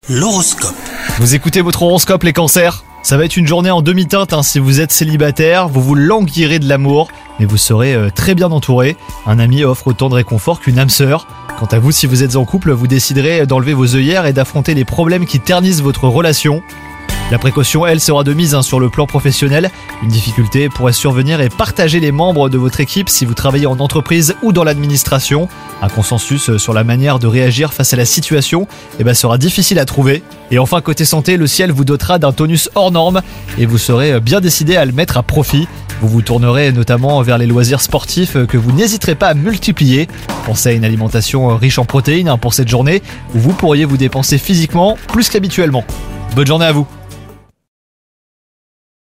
L'horoscope. Vous écoutez votre horoscope les cancers ? Ça va être une journée en demi-teinte si vous êtes célibataire, vous languirez de l'amour, mais vous serez très bien entouré. Un ami offre autant de réconfort qu'une âme sœur. Quant à vous, si vous êtes en couple, vous déciderez d'enlever vos œillères et d'affronter les problèmes qui ternissent votre relation. La précaution, elle, sera de mise sur le plan professionnel. Une difficulté pourrait survenir et partager les membres de votre équipe si vous travaillez en entreprise ou dans l'administration. Un consensus sur la manière de réagir face à la situation sera difficile à trouver. Et enfin, côté santé, le ciel vous dotera d'un tonus hors norme et vous serez bien décidé à le mettre à profit. Vous vous tournerez notamment vers les loisirs sportifs que vous n'hésiterez pas à multiplier. Pensez à une alimentation riche en protéines pour cette journée où vous pourriez vous dépenser physiquement plus qu'habituellement. Bonne journée à vous!